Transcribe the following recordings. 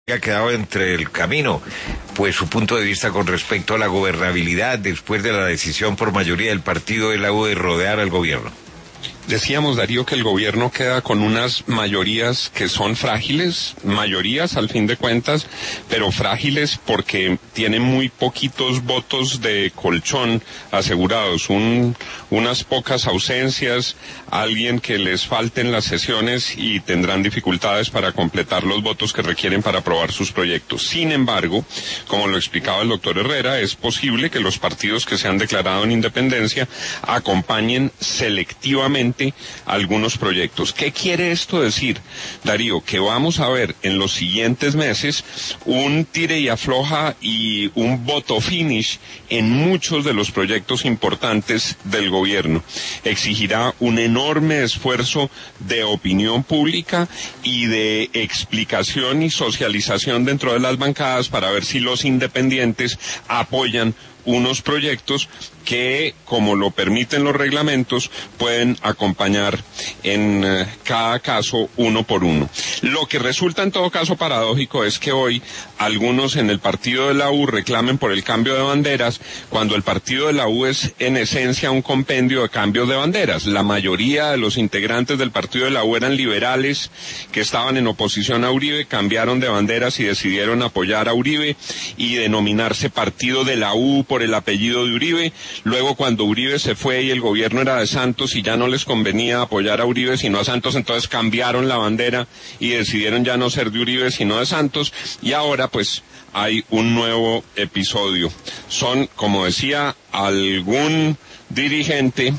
ha quedado entre el camino, pues su punto de vista con respecto a la gobernabilidad después de la decisión por mayoría del partido de la U de rodear al gobierno. Decíamos, Darío, que el gobierno queda con unas mayorías que son frágiles, mayorías al fin de cuentas, pero frágiles porque tienen muy poquitos votos de colchón asegurados, unas pocas ausencias, alguien que les falten las sesiones y tendrán dificultades para completar los votos que requieren para aprobar sus proyectos. Sin embargo, como lo explicaba el doctor Herrera, es posible que los partidos que se han declarado en independencia acompañen selectivamente algunos proyectos. ¿Qué quiere esto decir, Darío? Que vamos a ver en los siguientes meses un tire y afloja y un voto finish en muchos de los proyectos importantes del gobierno. Exigirá un enorme esfuerzo de opinión pública y de explicación y socialización dentro de las bancadas para ver si los independientes apoyan unos proyectos que, como lo permiten los reglamentos, pueden acompañar en cada caso uno por uno. Lo que resulta en todo caso paradójico es que hoy algunos en el partido de la U reclamen por el cambio de banderas, cuando el partido de la U es en esencia un compendio de cambios de banderas. La mayoría de los integrantes del partido de la U eran liberales que estaban en oposición a Uribe, cambiaron de banderas y decidieron apoyar a Uribe y denominarse Partido de la U por el apellido de Uribe. Luego, cuando Uribe se fue y el gobierno era de Santos y ya no les convenía apoyar a Uribe sino a Santos, entonces cambiaron la bandera y decidieron ya no ser de Uribe sino de Santos, y ahora pues hay un nuevo episodio. Son, como decía algún dirigente,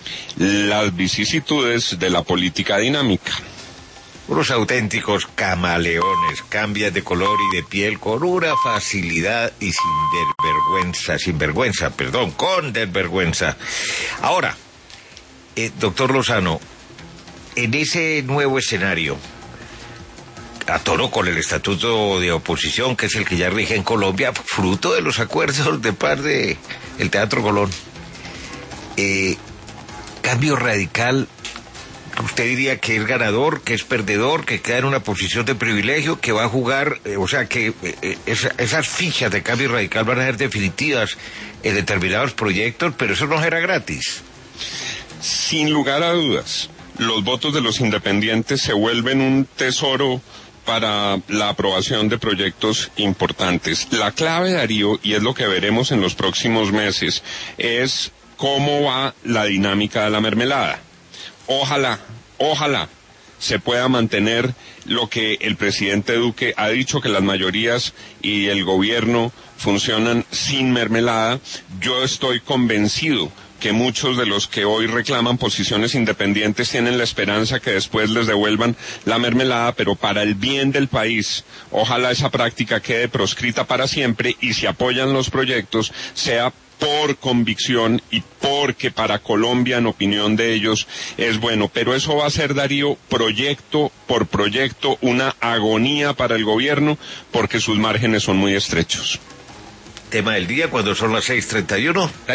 las vicisitudes de la política dinámica. Unos auténticos camaleones, cambian de color y de piel con una facilidad y con desvergüenza. Ahora, doctor Lozano, en ese nuevo escenario, a tono con el estatuto de oposición, que es el que ya rige en Colombia, fruto de los acuerdos de paz de el Teatro Colón, cambio radical, ¿usted diría que es ganador, que es perdedor, que queda en una posición de privilegio, que va a jugar, o sea, que esas fichas de cambio radical van a ser definitivas en determinados proyectos, pero eso no será gratis? Sin lugar a dudas, los votos de los independientes se vuelven un tesoro para la aprobación de proyectos importantes. La clave, Darío, y es lo que veremos en los próximos meses, es cómo va la dinámica de la mermelada. Ojalá se pueda mantener lo que el presidente Duque ha dicho, que las mayorías y el gobierno funcionan sin mermelada. Yo estoy convencido que muchos de los que hoy reclaman posiciones independientes tienen la esperanza que después les devuelvan la mermelada, pero para el bien del país, ojalá esa práctica quede proscrita para siempre, y si apoyan los proyectos sea por convicción y porque para Colombia, en opinión de ellos, es bueno. Pero eso va a ser, Darío, proyecto por proyecto, una agonía para el gobierno, porque sus márgenes son muy estrechos. Tema del día, cuando son las 6:31.